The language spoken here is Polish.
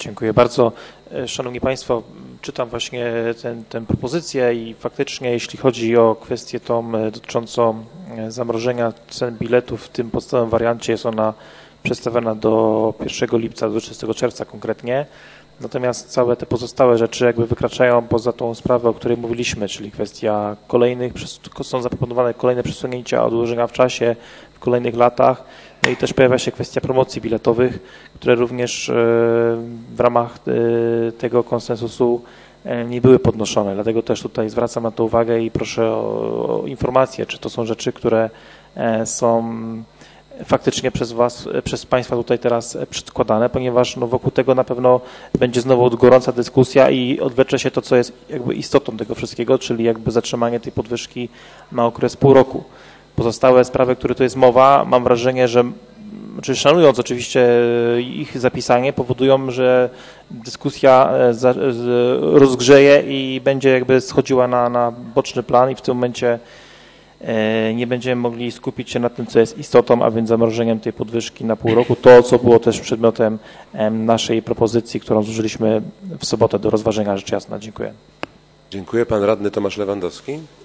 Dziękuję bardzo. Szanowni Państwo, czytam właśnie tę propozycję i faktycznie jeśli chodzi o kwestię tą dotyczącą zamrożenia cen biletów, w tym podstawowym wariancie jest ona przedstawiona do 1 lipca, do 30 czerwca konkretnie. Natomiast całe te pozostałe rzeczy jakby wykraczają poza tą sprawę, o której mówiliśmy, czyli kwestia kolejnych, są zaproponowane kolejne przesunięcia, odłożenia w czasie w kolejnych latach. No i też pojawia się kwestia promocji biletowych, które również w ramach tego konsensusu nie były podnoszone. Dlatego też tutaj zwracam na to uwagę i proszę o informację, czy to są rzeczy, które są faktycznie przez Państwa tutaj teraz przedkładane, ponieważ no, wokół tego na pewno będzie znowu gorąca dyskusja i odwlecze się to, co jest jakby istotą tego wszystkiego, czyli jakby zatrzymanie tej podwyżki na okres pół roku. Pozostałe sprawy, które tu jest mowa, mam wrażenie, że szanując oczywiście ich zapisanie, powodują, że dyskusja rozgrzeje i będzie jakby schodziła na boczny plan i w tym momencie nie będziemy mogli skupić się na tym, co jest istotą, a więc zamrożeniem tej podwyżki na pół roku. To, co było też przedmiotem naszej propozycji, którą złożyliśmy w sobotę do rozważenia, rzecz jasna. Dziękuję. Dziękuję. Pan radny Tomasz Lewandowski.